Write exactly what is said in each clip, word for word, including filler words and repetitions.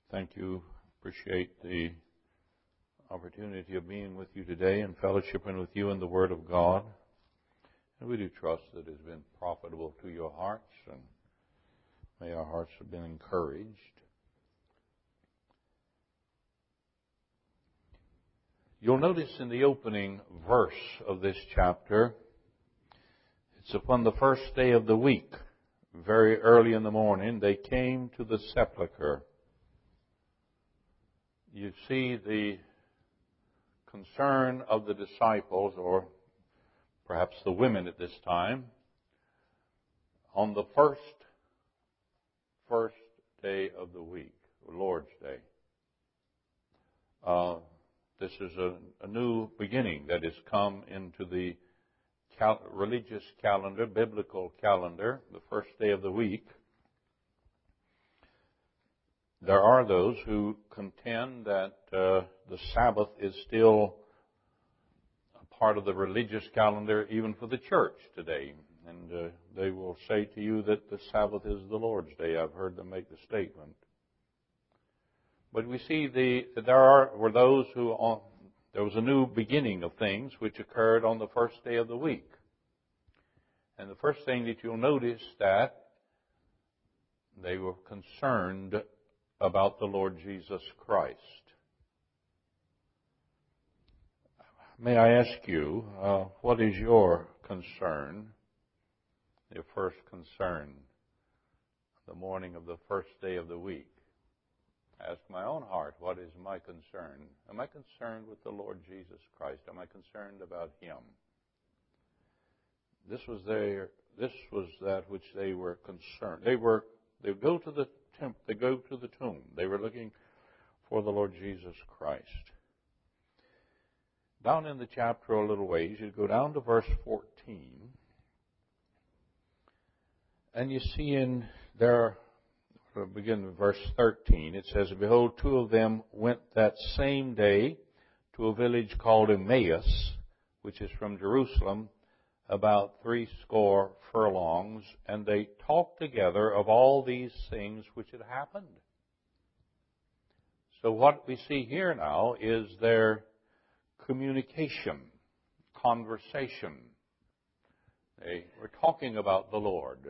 Thank you. Appreciate the opportunity of being with you today and fellowshipping with you in the Word of God. And we do trust that it has been profitable to your hearts, and may our hearts have been encouraged. You'll notice in the opening verse of this chapter, it's upon the first day of the week, very early in the morning, they came to the sepulchre. You see the concern of the disciples, or perhaps the women at this time, on the first, first day of the week, Lord's Day. Uh, this is a, a new beginning that has come into the cal- religious calendar, biblical calendar, the first day of the week. There are those who contend that uh, the Sabbath is still a part of the religious calendar even for the church today. And uh, they will say to you that the Sabbath is the Lord's Day. I've heard them make the statement. But we see the, that there are, were those who, on, there was a new beginning of things which occurred on the first day of the week. And the first thing that you'll notice that they were concerned about the Lord Jesus Christ. May I ask you, uh, what is your concern, your first concern, the morning of the first day of the week? Ask my own heart, what is my concern? Am I concerned with the Lord Jesus Christ? Am I concerned about Him? This was their, this was that which they were concerned. They were, they would go to the temple, they go to the tomb. They were looking for the Lord Jesus Christ. Down in the chapter a little ways, you go down to verse fourteen, and you see in there, we'll begin with verse thirteen, it says, "Behold, two of them went that same day to a village called Emmaus, which is from Jerusalem, about three score furlongs, and they talked together of all these things which had happened." So what we see here now is their communication, conversation. They were talking about the Lord.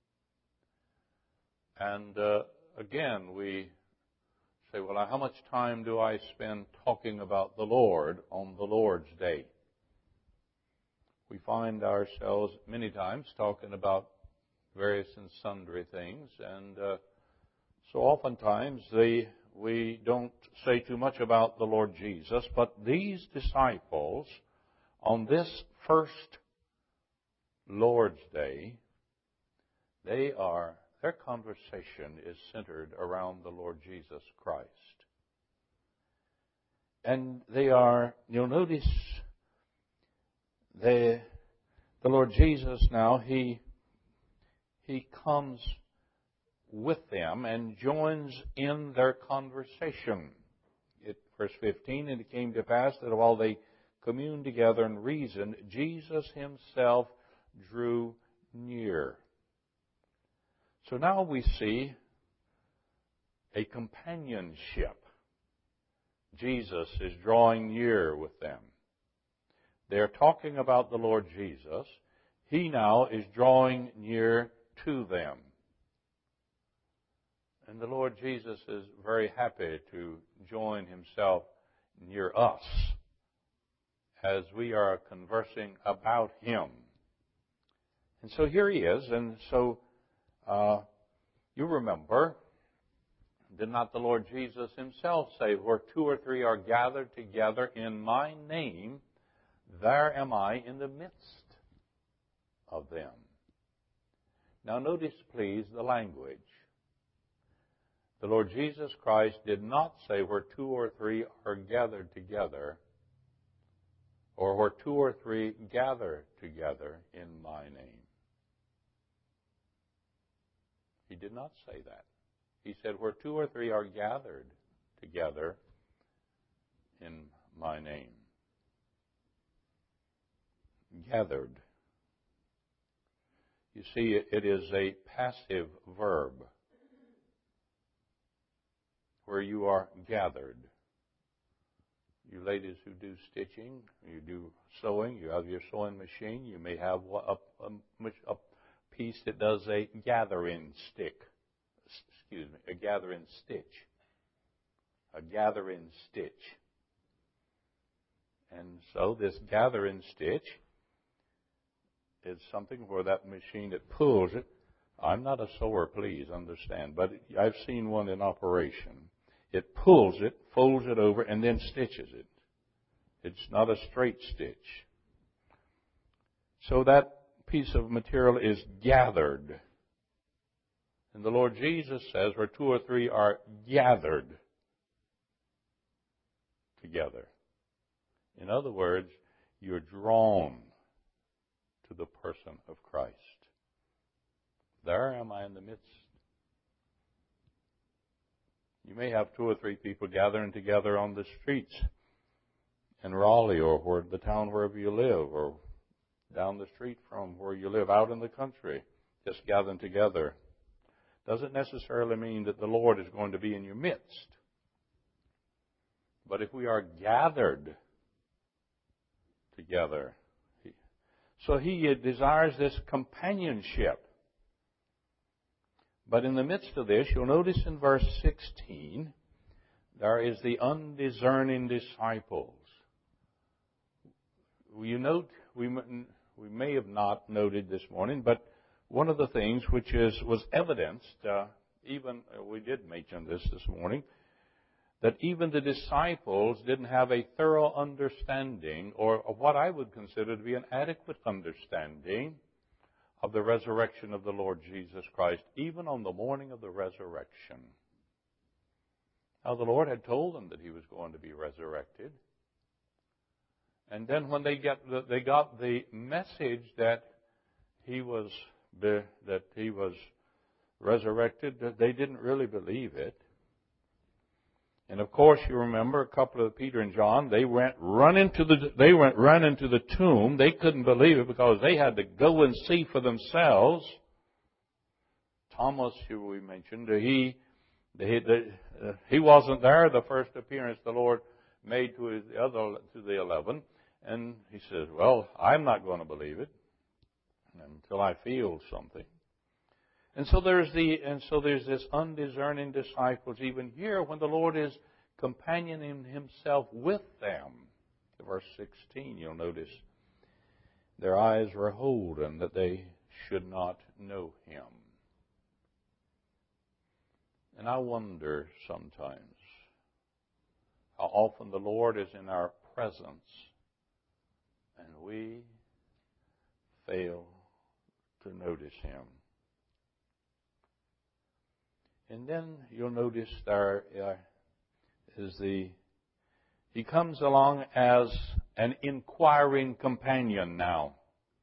And uh, again, we say, well, how much time do I spend talking about the Lord on the Lord's Day? We find ourselves many times talking about various and sundry things, and uh, so oftentimes they, we don't say too much about the Lord Jesus, but these disciples, on this first Lord's Day, they are, their conversation is centered around the Lord Jesus Christ. And they are, you'll notice, The, the Lord Jesus now, He, He comes with them and joins in their conversation. It, verse fifteen, "And it came to pass that while they communed together and reasoned, Jesus Himself drew near." So now we see a companionship. Jesus is drawing near with them. They're talking about the Lord Jesus. He now is drawing near to them. And the Lord Jesus is very happy to join Himself near us as we are conversing about Him. And so here He is. And so uh, you remember, did not the Lord Jesus Himself say, "Where two or three are gathered together in My name, there am I in the midst of them"? Now notice, please, the language. The Lord Jesus Christ did not say, "Where two or three are gathered together," or "Where two or three gather together in My name." He did not say that. He said, "Where two or three are gathered together in My name." Gathered. You see, it is a passive verb. Where where you are gathered. You ladies who do stitching, you do sewing, you have your sewing machine, you may have a, a, a piece that does a gathering stick. Excuse me, a gathering stitch. A gathering stitch. And so this gathering stitch is something where that machine that pulls it. I'm not a sewer, please understand, but I've seen one in operation. It pulls it, folds it over, and then stitches it. It's not a straight stitch. So that piece of material is gathered. And the Lord Jesus says, where two or three are gathered together. In other words, you're drawn to the person of Christ. There am I in the midst. You may have two or three people gathering together on the streets in Raleigh or where the town wherever you live, or down the street from where you live, out in the country, just gathering together. Doesn't necessarily mean that the Lord is going to be in your midst. But if we are gathered together, so He desires this companionship. But in the midst of this, you'll notice in verse sixteen, there is the undiscerning disciples. You note, we, we may have not noted this morning, but one of the things which is was evidenced, uh, even, uh, we did mention this this morning, that even the disciples didn't have a thorough understanding, or of what I would consider to be an adequate understanding of the resurrection of the Lord Jesus Christ, even on the morning of the resurrection. Now, the Lord had told them that He was going to be resurrected. And then when they get the, they got the message that He was that He was resurrected, they didn't really believe it. And of course, you remember a couple of Peter and John, they went run into the they went run into the tomb. They couldn't believe it because they had to go and see for themselves. Thomas, who we mentioned, he he, uh, he wasn't there the first appearance the Lord made to his other to the eleven, and he says, "Well, I'm not going to believe it until I feel something." And so there's the and so there's this undiscerning disciples even here when the Lord is companioning Himself with them. Verse sixteen, you'll notice, their eyes were holden that they should not know Him. And I wonder sometimes how often the Lord is in our presence and we fail to notice Him. And then you'll notice there is the, He comes along as an inquiring companion now.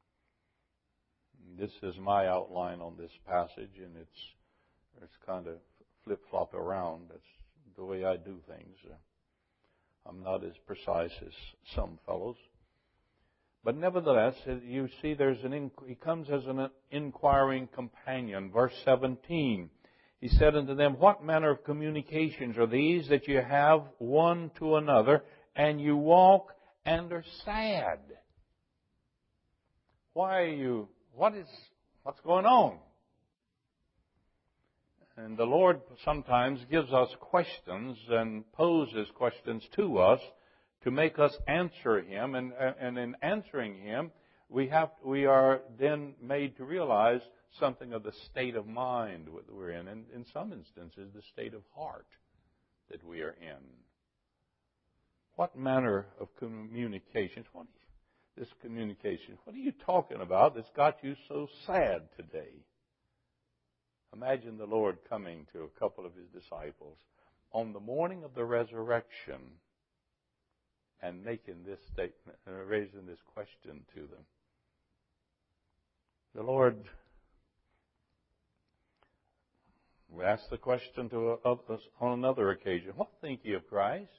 This is my outline on this passage, and it's, it's kind of flip-flop around. That's the way I do things. I'm not as precise as some fellows. But nevertheless, you see there's an, He comes as an inquiring companion. Verse seventeen. He said unto them, what manner of communications are these that you have one to another, and you walk and are sad? Why are you, what is, what's going on? And the Lord sometimes gives us questions and poses questions to us to make us answer Him. And, and in answering Him, we have, we are then made to realize something of the state of mind that we're in, and in some instances, the state of heart that we are in. What manner of communications? What is this communication? What are you talking about that's got you so sad today? Imagine the Lord coming to a couple of His disciples on the morning of the resurrection and making this statement, and raising this question to them. The Lord We asked the question to us on another occasion, what think ye of Christ?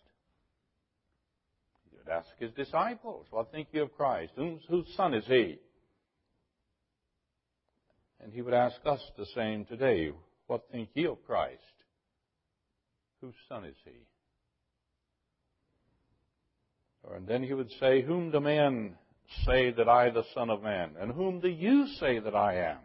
He would ask His disciples, what think ye of Christ? Whose, whose son is He? And He would ask us the same today, what think ye of Christ? whose son is he? And then he would say, whom do men say that I, the Son of Man? And whom do you say that I am?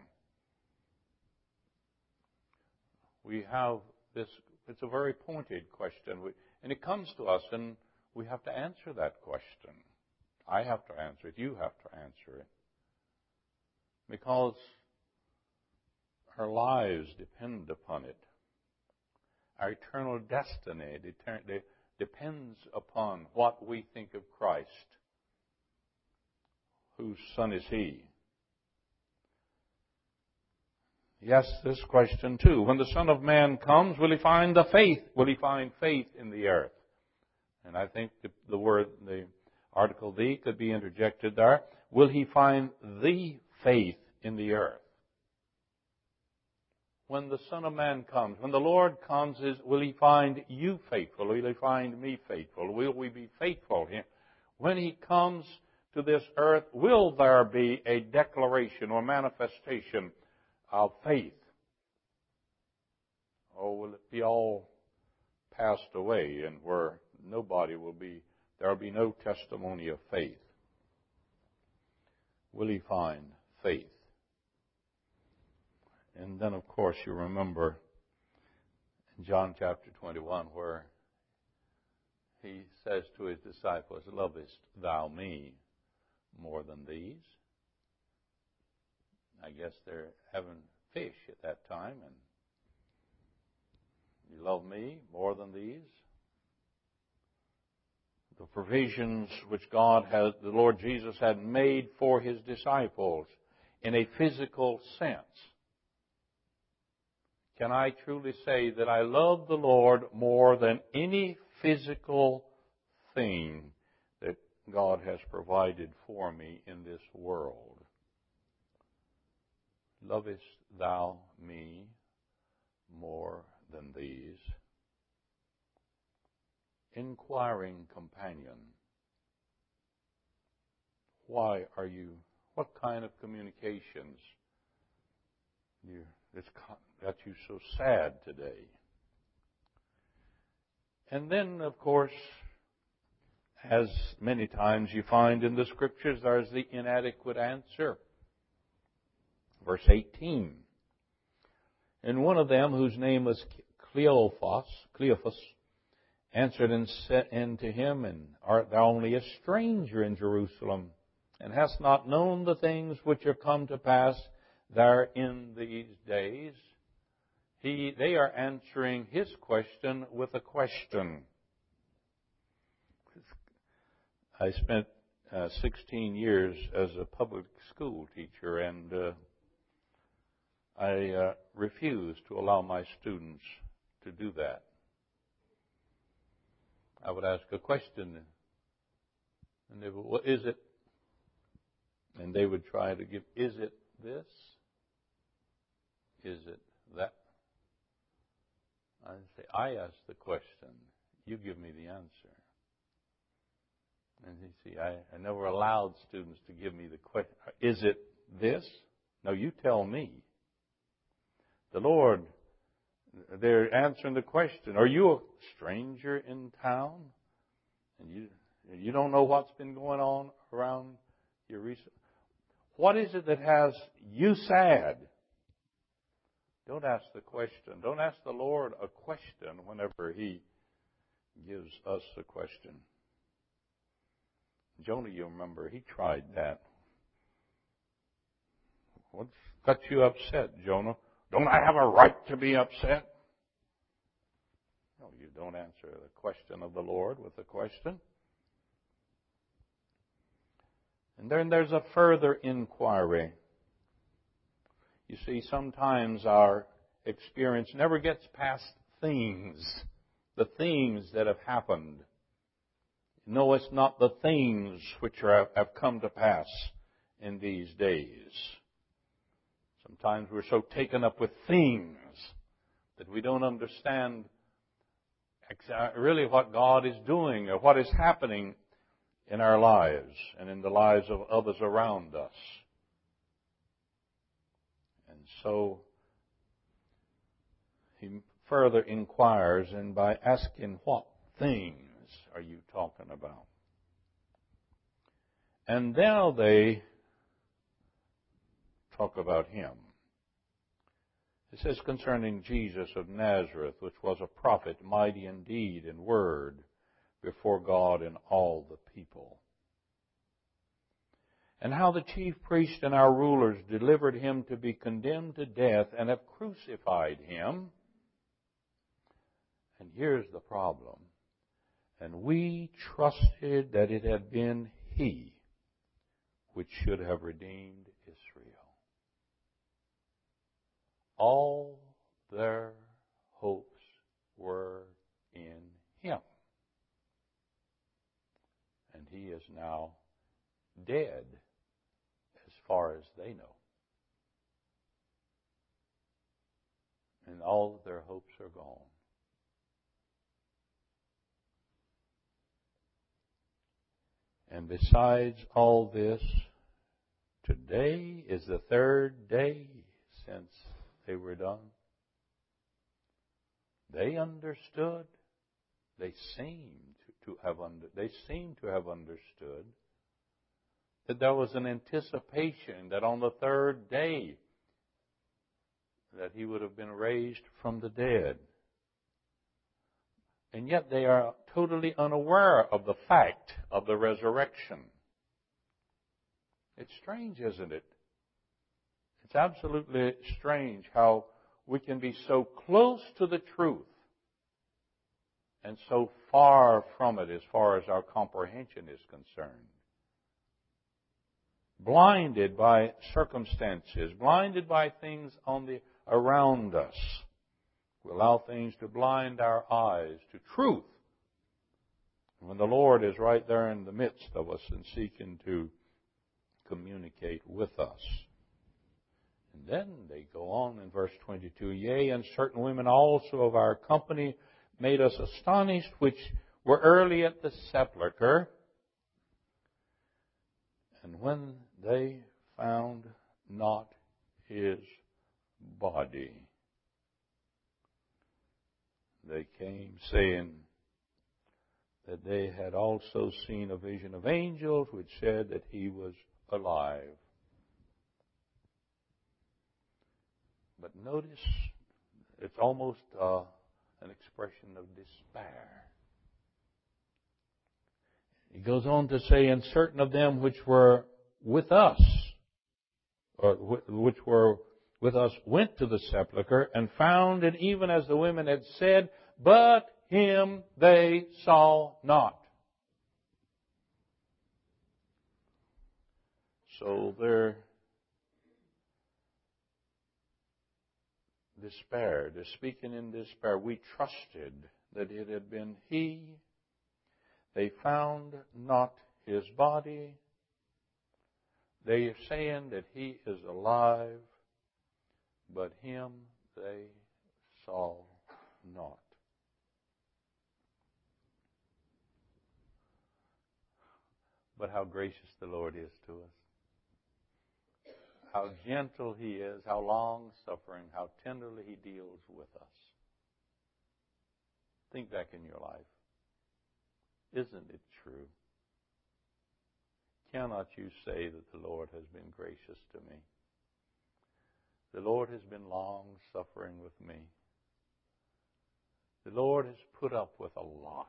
We have this, it's a very pointed question. We, and it comes to us, and we have to answer that question. I have to answer it. You have to answer it. Because our lives depend upon it. Our eternal destiny depends upon what we think of Christ. Whose son is he? Yes, this question too. When the Son of Man comes, will he find the faith? Will he find faith in the earth? And I think the, the word, the article "the" could be interjected there. Will he find the faith in the earth? When the Son of Man comes, when the Lord comes, is will he find you faithful? Will he find me faithful? Will we be faithful to him? When he comes to this earth, will there be a declaration or manifestation of faith? Or will it be all passed away and where nobody will be, there will be no testimony of faith? Will he find faith? And then, of course, you remember in John chapter twenty-one where he says to his disciples, lovest thou me more than these? I guess they're having fish at that time, and you love me more than these? The provisions which God had, the Lord Jesus had made for his disciples in a physical sense. Can I truly say that I love the Lord more than any physical thing that God has provided for me in this world? Lovest thou me more than these? Inquiring companion, why are you, what kind of communications you, it's got you so sad today? And then, of course, as many times you find in the Scriptures, there's the inadequate answer. Verse eighteen. And one of them, whose name was Cleophas, Cleophas, answered and said unto him, and art thou only a stranger in Jerusalem, and hast not known the things which are come to pass there in these days? He, they are answering his question with a question. I spent uh, sixteen years as a public school teacher, and uh, I uh, refused to allow my students to do that. I would ask a question, and they would, what is it? And they would try to give, is it this? Is it that? I'd say, I ask the question, you give me the answer. And you see, I, I never allowed students to give me the question, is it this? No, you tell me. The Lord, they're answering the question, are you a stranger in town? And you you don't know what's been going on around your recent... What is it that has you sad? Don't ask the question. Don't ask the Lord a question whenever He gives us a question. Jonah, you remember, he tried that. What's got you upset, Jonah? Don't I have a right to be upset? No, you don't answer the question of the Lord with a question. And then there's a further inquiry. You see, sometimes our experience never gets past things, the things that have happened. No, it's not the things which are, have come to pass in these days. Sometimes we're so taken up with things that we don't understand really what God is doing or what is happening in our lives and in the lives of others around us. And so he further inquires, and by asking, what things are you talking about? And now they talk about him. It says concerning Jesus of Nazareth, which was a prophet, mighty in deed and word before God and all the people. And how the chief priests and our rulers delivered him to be condemned to death and have crucified him. And here's the problem. And we trusted that it had been he which should have redeemed Israel. All their hopes were in him. And he is now dead as far as they know. And all of their hopes are gone. And besides all this, today is the third day since they were done. They understood. They seemed to have under, they seemed to have understood that there was an anticipation that on the third day that he would have been raised from the dead. And yet they are totally unaware of the fact of the resurrection. It's strange, isn't it? It's absolutely strange how we can be so close to the truth and so far from it as far as our comprehension is concerned. Blinded by circumstances, blinded by things on the around us. We allow things to blind our eyes to truth. When the Lord is right there in the midst of us and seeking to communicate with us. And then they go on in verse twenty-two, yea, and certain women also of our company made us astonished, which were early at the sepulchre. And when they found not his body, they came saying that they had also seen a vision of angels which said that he was alive. But notice, it's almost uh, an expression of despair. He goes on to say, and certain of them which were with us, or which were with us, went to the sepulchre and found it even as the women had said, but him they saw not. So their despair, they're speaking in despair. We trusted that it had been he. They found not his body. They are saying that he is alive, but him they saw not. But how gracious the Lord is to us. How gentle he is, how long-suffering, how tenderly he deals with us. Think back in your life. Isn't it true? Cannot you say that the Lord has been gracious to me? The Lord has been long-suffering with me. The Lord has put up with a lot.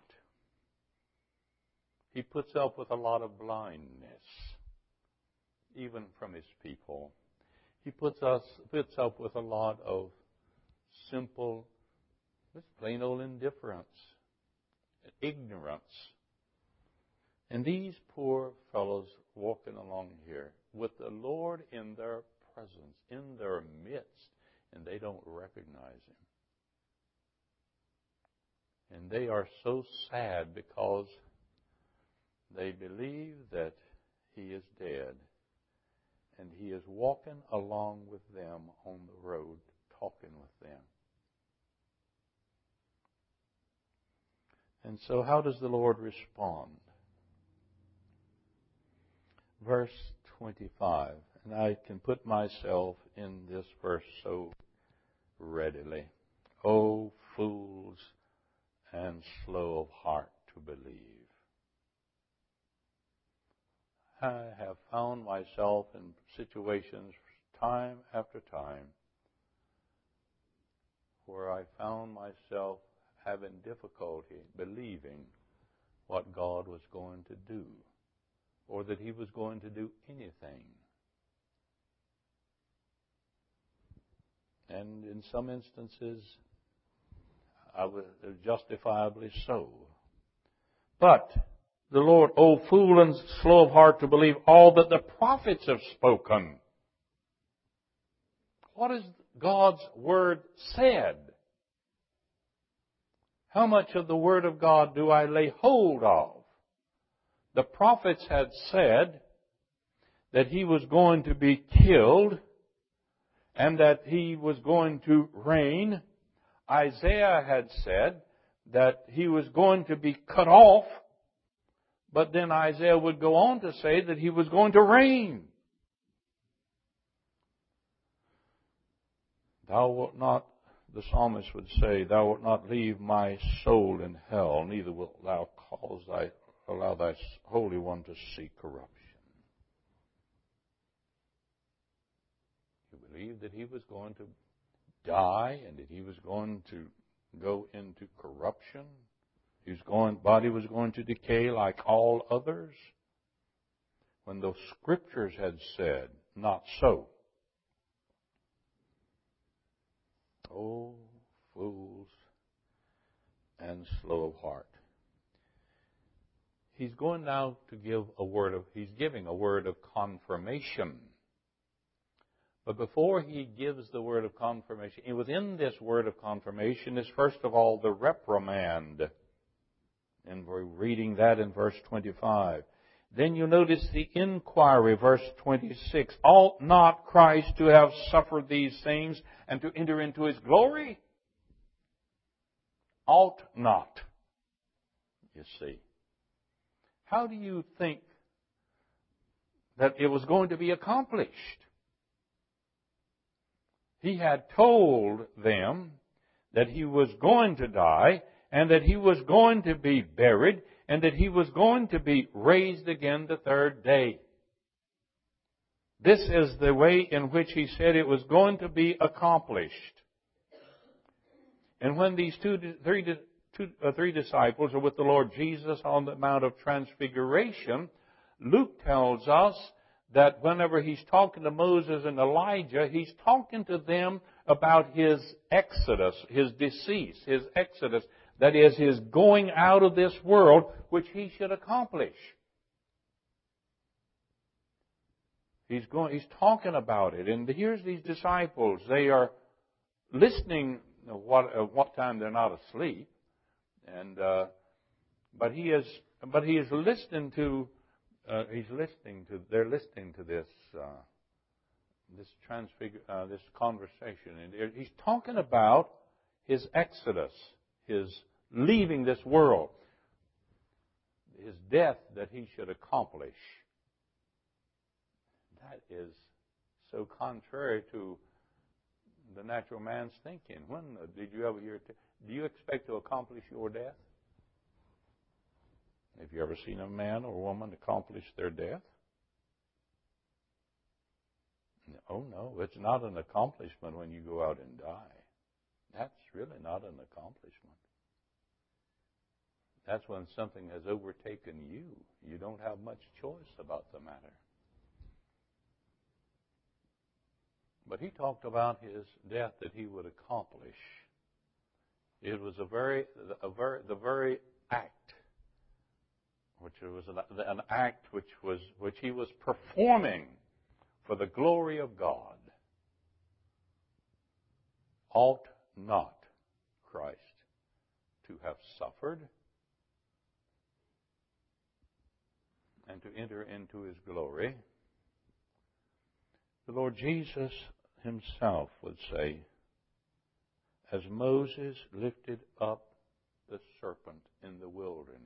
He puts up with a lot of blindness, even from his people. He puts us puts up with a lot of simple, just plain old indifference, ignorance. And these poor fellows walking along here with the Lord in their presence, in their midst, and they don't recognize him. And they are so sad because they believe that he is dead. And he is walking along with them on the road, talking with them. And so how does the Lord respond? Verse twenty-five. And I can put myself in this verse so readily. Oh, fools and slow of heart to believe. I have found myself in situations time after time where I found myself having difficulty believing what God was going to do, or that He was going to do anything. And in some instances, I was justifiably so. But the Lord, O fool and slow of heart to believe all that the prophets have spoken. What has God's Word said? How much of the Word of God do I lay hold of? The prophets had said that He was going to be killed and that He was going to reign. Isaiah had said that He was going to be cut off, but then Isaiah would go on to say that He was going to reign. Thou wilt not, the psalmist would say, Thou wilt not leave my soul in hell, neither wilt Thou cause thy, allow Thy Holy One to see corruption. You believe that He was going to die and that He was going to go into corruption? His going, body was going to decay like all others? When those scriptures had said, not so. Oh, fools and slow of heart. He's going now to give a word of, he's giving a word of confirmation. But before he gives the word of confirmation, within this word of confirmation is first of all the reprimand. And we're reading that in verse twenty-five. Then you notice the inquiry, verse twenty-six. Ought not Christ to have suffered these things and to enter into His glory? Ought not, you see. How do you think that it was going to be accomplished? He had told them that He was going to die and that He was going to be buried and that He was going to be raised again the third day. This is the way in which He said it was going to be accomplished. And when these two, three, two, uh, three disciples are with the Lord Jesus on the Mount of Transfiguration, Luke tells us that whenever He's talking to Moses and Elijah, He's talking to them about His exodus, His decease, His exodus. That is, His going out of this world, which He should accomplish. He's going, He's talking about it. And here's these disciples. They are listening what, at what time they're not asleep. And, uh, but He is, but He is listening to, uh, He's listening to, they're listening to this, uh, this transfigure, uh, this conversation. And He's talking about His exodus. His leaving this world, His death that He should accomplish. That is so contrary to the natural man's thinking. When did you ever hear? Do you expect to accomplish your death? Have you ever seen a man or a woman accomplish their death? Oh no, it's not an accomplishment when you go out and die. That's really not an accomplishment. That's when something has overtaken you. You don't have much choice about the matter. But He talked about His death that He would accomplish. It was a very, a very, the very act, which was an, an act which was, which He was performing for the glory of God. Ought not Christ to have suffered and to enter into His glory? The Lord Jesus Himself would say, as Moses lifted up the serpent in the wilderness,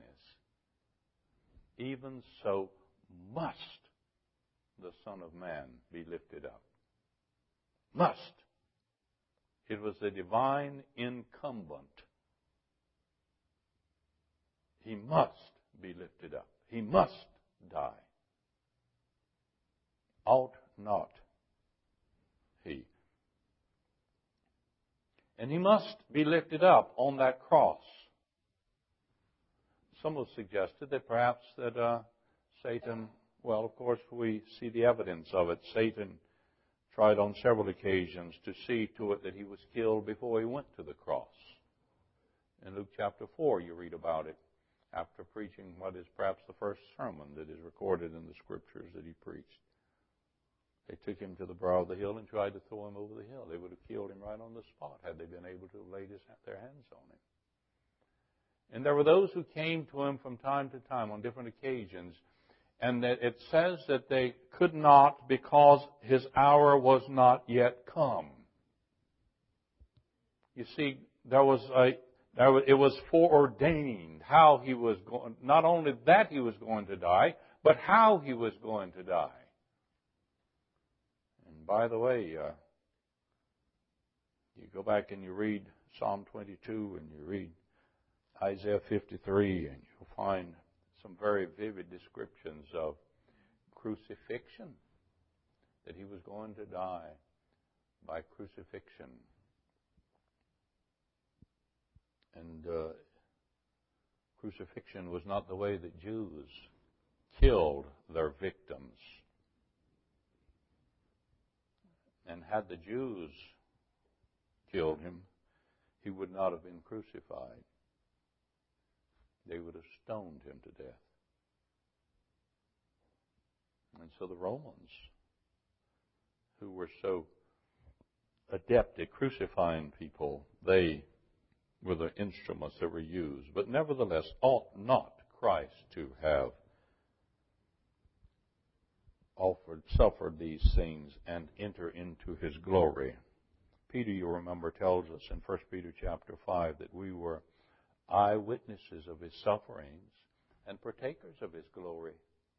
even so must the Son of Man be lifted up. Must. It it was a divine incumbent. He must be lifted up. He must die. Ought not he? And he must be lifted up on that cross. Some have suggested that perhaps that uh, Satan, well, of course, we see the evidence of it. Satan tried on several occasions to see to it that he was killed before he went to the cross. In Luke chapter four, you read about it after preaching what is perhaps the first sermon that is recorded in the Scriptures that he preached. They took him to the brow of the hill and tried to throw him over the hill. They would have killed him right on the spot had they been able to have laid his, their hands on him. And there were those who came to him from time to time on different occasions, and that it says that they could not because his hour was not yet come. You see, there was a there was, it was foreordained how he was going. Not only that he was going to die, but how he was going to die. And by the way, uh, you go back and you read Psalm twenty-two and you read Isaiah fifty-three, and you'll find some very vivid descriptions of crucifixion, that he was going to die by crucifixion. And uh, crucifixion was not the way that Jews killed their victims. And had the Jews killed him, he would not have been crucified. They would have stoned him to death. And so the Romans, who were so adept at crucifying people, they were the instruments that were used. But nevertheless, ought not Christ to have offered, suffered these things and enter into his glory? Peter, you remember, tells us in First Peter chapter five that we were eyewitnesses of his sufferings and partakers of his glory.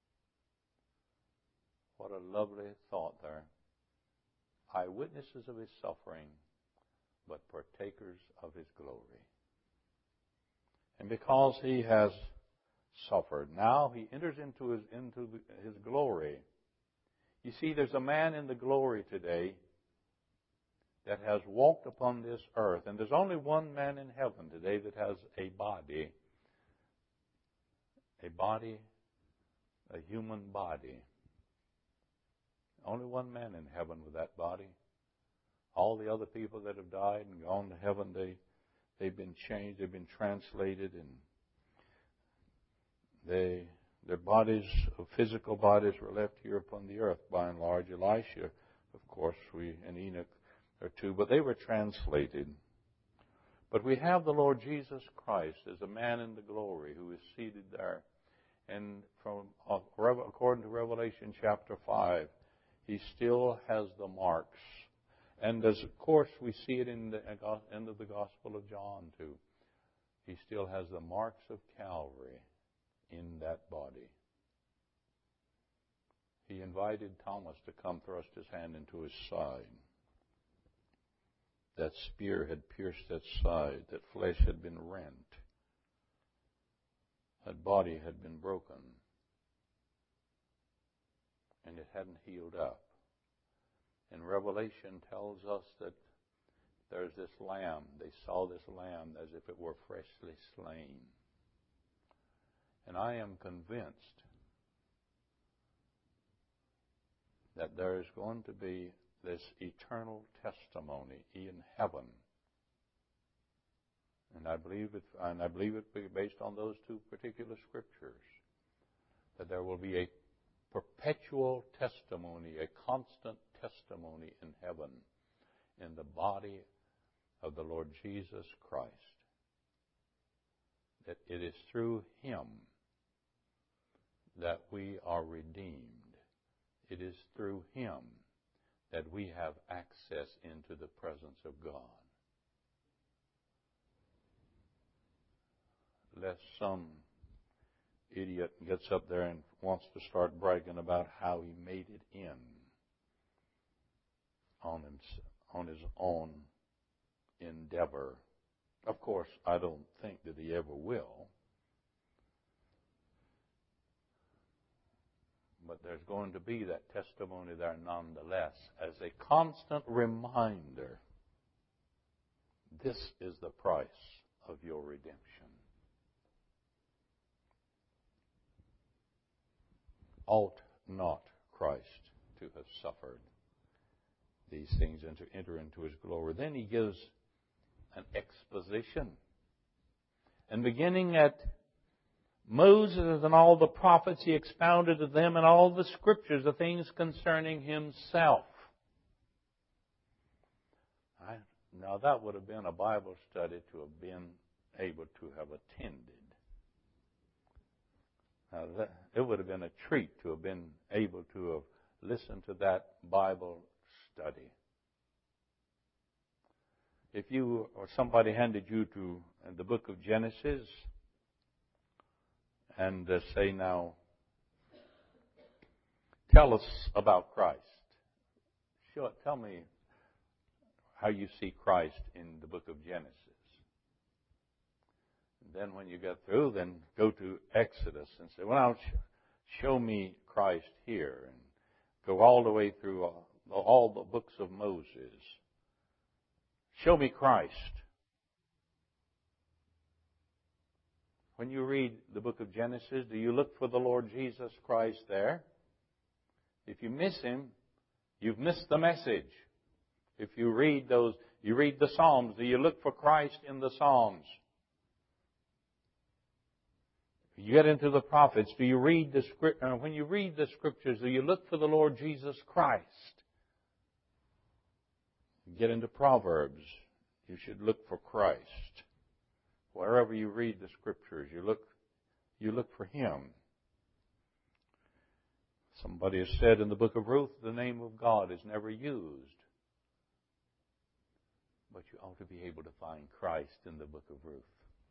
What a lovely thought there. Eyewitnesses of his suffering, but partakers of his glory. And because he has suffered, now he enters into his, into his glory. You see, there's a man in the glory today that has walked upon this earth. And there's only one man in heaven today that has a body. A body, a human body. Only one man in heaven with that body. All the other people that have died and gone to heaven, they, they've been changed, they've been translated, and they, their bodies, physical bodies, were left here upon the earth by and large. Elisha, of course, we and Enoch or two, but they were translated. But we have the Lord Jesus Christ as a man in the glory who is seated there. And from according to Revelation chapter five, he still has the marks. And as of course we see it in the end of the Gospel of John too. He still has the marks of Calvary in that body. He invited Thomas to come thrust his hand into his side. That spear had pierced that side. That flesh had been rent. That body had been broken. And it hadn't healed up. And Revelation tells us that there's this lamb. They saw this lamb as if it were freshly slain. And I am convinced that there is going to be this eternal testimony in heaven. And I believe it, and I believe it based on those two particular scriptures, that there will be a perpetual testimony, a constant testimony in heaven in the body of the Lord Jesus Christ. That it is through him that we are redeemed. It is through him that we have access into the presence of God. Lest some idiot gets up there and wants to start bragging about how he made it in on his, on his own endeavor. Of course, I don't think that he ever will. But there's going to be that testimony there nonetheless as a constant reminder. This is the price of your redemption. Ought not Christ to have suffered these things and to enter into his glory? Then he gives an exposition. And beginning at Moses and all the prophets, he expounded to them in all the scriptures the things concerning himself. I, now that would have been a Bible study to have been able to have attended. Now that, it would have been a treat to have been able to have listened to that Bible study. If you or somebody handed you to the book of Genesis and uh, say, now, tell us about Christ. Sure, tell me how you see Christ in the book of Genesis. And then when you get through, then go to Exodus and say, well, show me Christ here. And go all the way through all, all the books of Moses. Show me Christ. When you read the book of Genesis, do you look for the Lord Jesus Christ there? If you miss him, you've missed the message. If you read those, you read the Psalms, do you look for Christ in the Psalms? If you get into the prophets, do you read the script? Uh, when you read the scriptures, do you look for the Lord Jesus Christ? You get into Proverbs, you should look for Christ. Wherever you read the scriptures, you look, you look for him. Somebody has said in the book of Ruth, the name of God is never used. But you ought to be able to find Christ in the book of Ruth.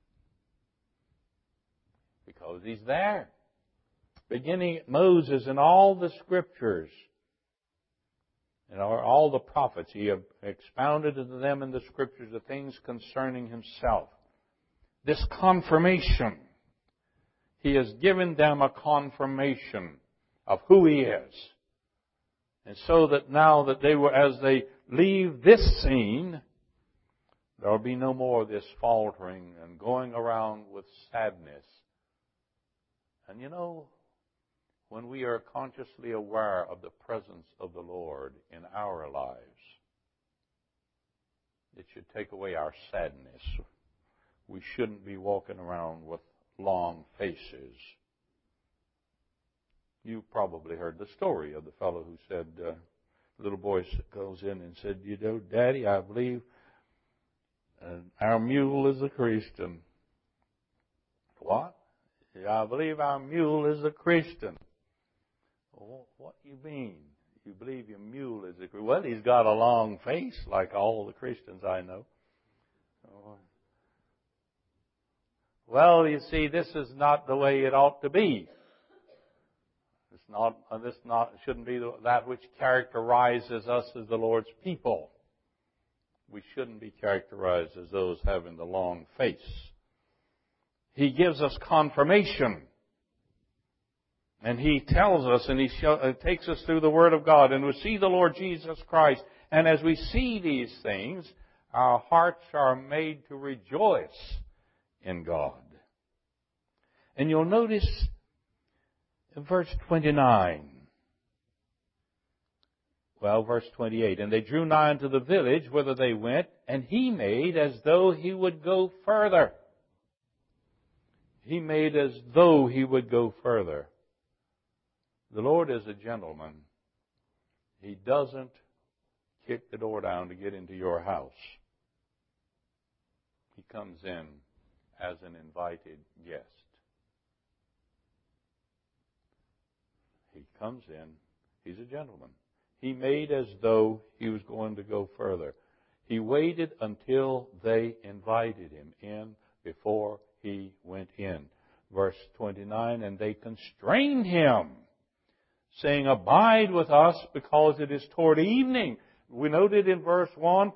Because he's there. Beginning at Moses and all the scriptures, and all the prophets, he have expounded to them in the scriptures the things concerning himself. This confirmation, he has given them a confirmation of who he is. And so that now that they were, as they leave this scene, there will be no more of this faltering and going around with sadness. And you know, when we are consciously aware of the presence of the Lord in our lives, it should take away our sadness. We shouldn't be walking around with long faces. You probably heard the story of the fellow who said, uh, little boy goes in and said, you know, Daddy, I believe uh, our mule is a Christian. What? I believe our mule is a Christian. Well, what do you mean? You believe your mule is a Christian? Well, he's got a long face like all the Christians I know. Oh. Well, you see, this is not the way it ought to be. It's not. Uh, this not shouldn't be the, that which characterizes us as the Lord's people. We shouldn't be characterized as those having the long face. He gives us confirmation, and he tells us, and he show, uh, takes us through the Word of God, and we see the Lord Jesus Christ. And as we see these things, our hearts are made to rejoice in God. And you'll notice in verse twenty-nine, well, verse twenty-eight, and they drew nigh unto the village whither they went, and he made as though he would go further. He made as though he would go further. The Lord is a gentleman. He doesn't kick the door down to get into your house. He comes in as an invited guest. He comes in. He's a gentleman. He made as though he was going to go further. He waited until they invited him in before he went in. Verse twenty-nine, and they constrained him, saying, abide with us, because it is toward evening. We noted in verse one,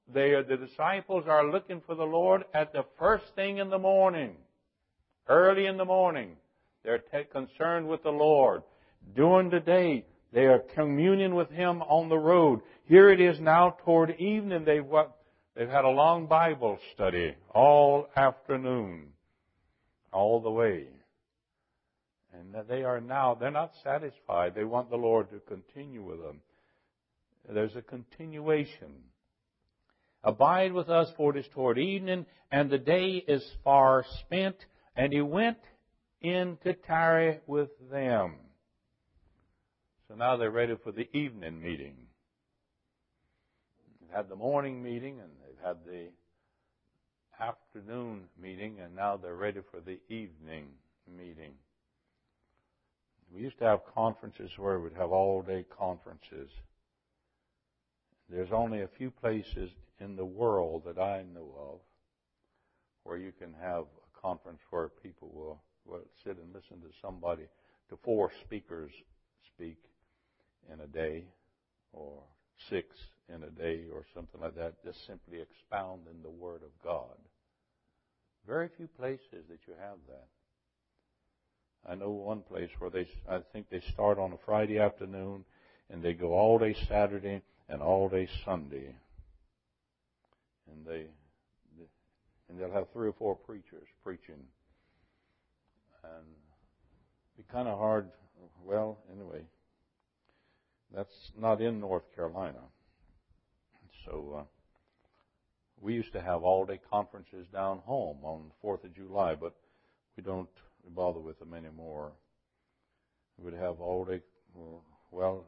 they are, the disciples are looking for the Lord at the first thing in the morning. Early in the morning. They're t- concerned with the Lord. During the day, they are communing with Him on the road. Here it is now toward evening. They've, what, they've had a long Bible study all afternoon, all the way. And they are now, they're not satisfied. They want the Lord to continue with them. There's a continuation. Abide with us, for it is toward evening, and the day is far spent. And He went in to tarry with them. So now they're ready for the evening meeting. They've had the morning meeting, and they've had the afternoon meeting, and now they're ready for the evening meeting. We used to have conferences where we'd have all-day conferences. There's only a few places in the world that I know of where you can have a conference where people will, will sit and listen to somebody, to four speakers speak in a day, or six in a day, or something like that, just simply expounding the Word of God. Very few places that you have that. I know one place where they, I think they start on a Friday afternoon, and they go all day Saturday and all day Sunday. And they, and they'll have three or four preachers preaching. And it'd be kind of hard, well, anyway, that's not in North Carolina. So uh, we used to have all-day conferences down home on the fourth of July, but we don't bother with them anymore. We would have all-day, well,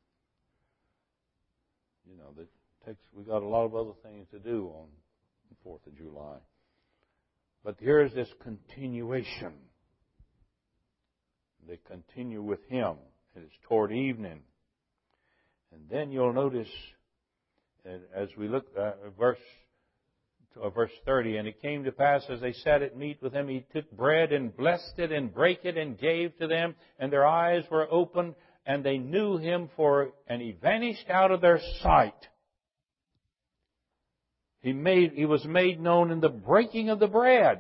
you know, that takes. We got a lot of other things to do on the fourth of July. But here is this continuation. They continue with Him. It is toward evening. And then you'll notice, as we look at verse, verse thirty, and it came to pass as they sat at meat with Him, He took bread and blessed it and brake it and gave to them, and their eyes were opened, and they knew Him, for and He vanished out of their sight. He made, He was made known in the breaking of the bread.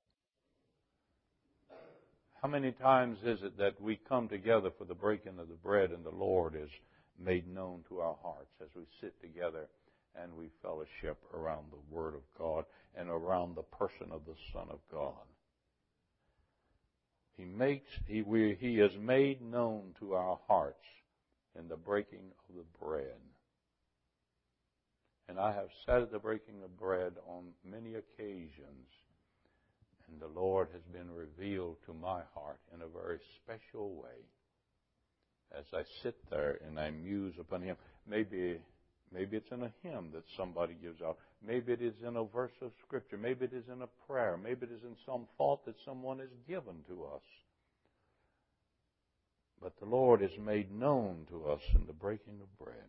How many times is it that we come together for the breaking of the bread and the Lord is made known to our hearts as we sit together and we fellowship around the Word of God and around the person of the Son of God? He makes, He, we, He is made known to our hearts in the breaking of the bread. And I have sat at the breaking of bread on many occasions, and the Lord has been revealed to my heart in a very special way. As I sit there and I muse upon Him, maybe maybe it's in a hymn that somebody gives out. Maybe it is in a verse of Scripture. Maybe it is in a prayer. Maybe it is in some thought that someone has given to us. But the Lord is made known to us in the breaking of bread.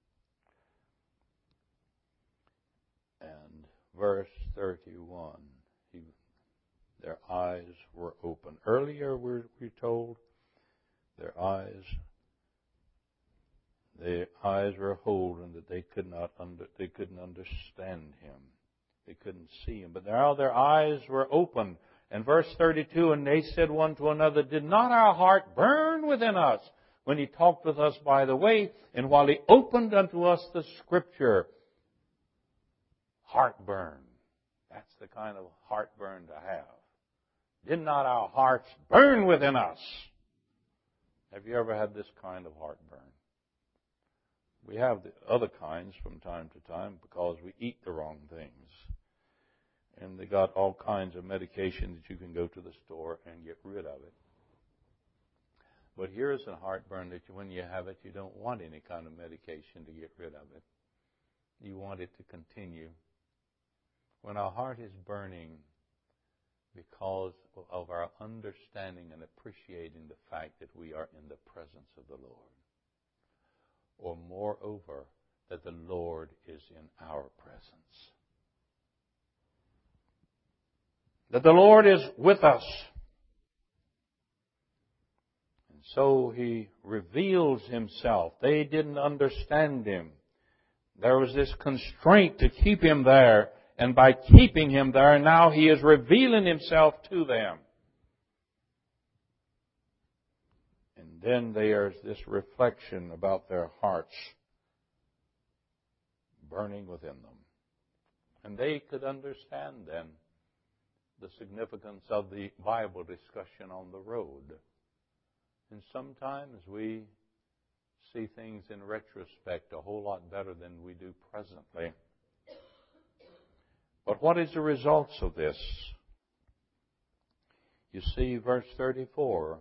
And verse thirty-one, he, their eyes were open. Earlier we're, we're told their eyes, their eyes were holden that they could not under, they couldn't understand Him. They couldn't see Him. But now their eyes were open. And verse thirty-two, and they said one to another, did not our heart burn within us when He talked with us by the way, and while He opened unto us the Scripture? Heartburn. That's the kind of heartburn to have. Did not our hearts burn within us? Have you ever had this kind of heartburn? We have the other kinds from time to time because we eat the wrong things. And they got all kinds of medication that you can go to the store and get rid of it. But here's a heartburn that you, when you have it, you don't want any kind of medication to get rid of it. You want it to continue. When our heart is burning because of our understanding and appreciating the fact that we are in the presence of the Lord. Or moreover, that the Lord is in our presence. That the Lord is with us. And so He reveals Himself. They didn't understand Him. There was this constraint to keep him there, and by keeping him there, now he is revealing himself to them. And then there's this reflection about their hearts burning within them. And they could understand then the significance of the Bible discussion on the road. And sometimes we see things in retrospect a whole lot better than we do presently. But what is the results of this? You see, verse thirty-four,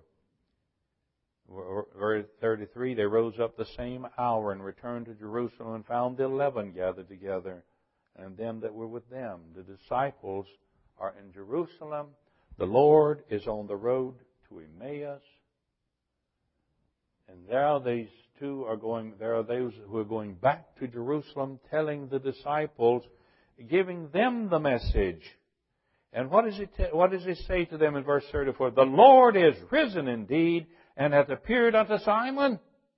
verse thirty-three, they rose up the same hour and returned to Jerusalem and found the eleven gathered together, and them that were with them. The disciples are in Jerusalem. The Lord is on the road to Emmaus. And there these two are going, there are those who are going back to Jerusalem, telling the disciples, giving them the message. And what does it, what does it say to them in verse thirty-four? The Lord is risen indeed, and hath appeared unto Simon.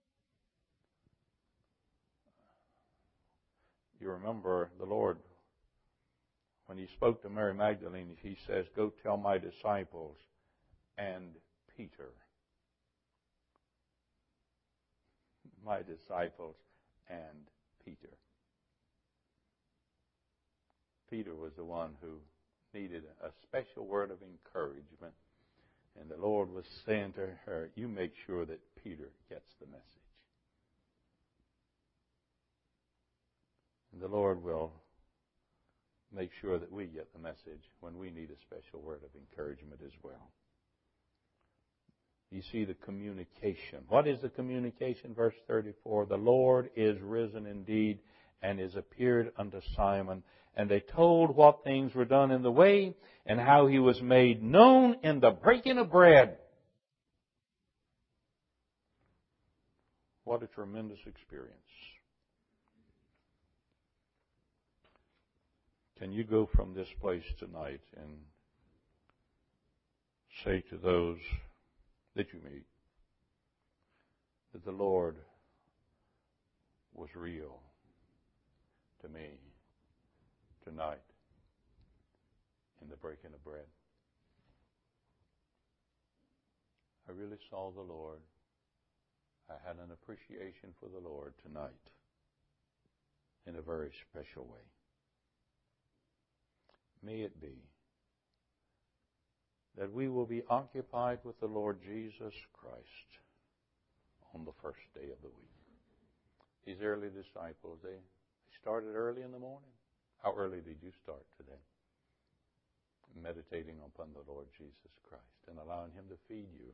You remember the Lord, when He spoke to Mary Magdalene, He says, go tell my disciples and Peter. My disciples and Peter. Peter was the one who needed a special word of encouragement. And the Lord was saying to her, you make sure that Peter gets the message. And the Lord will make sure that we get the message when we need a special word of encouragement as well. You see the communication. What is the communication? Verse thirty-four, the Lord is risen indeed and is appeared unto Simon. And they told what things were done in the way and how He was made known in the breaking of bread. What a tremendous experience. Can you go from this place tonight and say to those that you meet that the Lord was real to me tonight in the breaking of bread? I really saw the Lord. I had an appreciation for the Lord tonight in a very special way. May it be that we will be occupied with the Lord Jesus Christ on the first day of the week. These early disciples, they, they started early in the morning. How early did you start today? Meditating upon the Lord Jesus Christ and allowing Him to feed you.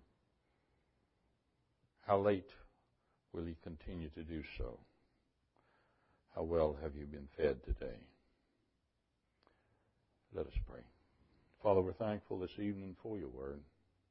How late will He continue to do so? How well have you been fed today? Let us pray. Father, we're thankful this evening for your word.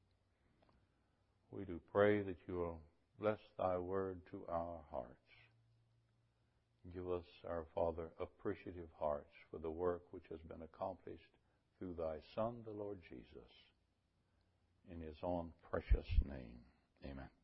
We do pray that you will bless thy word to our hearts. Give us, our Father, appreciative hearts for the work which has been accomplished through thy Son, the Lord Jesus. In His own precious name, amen.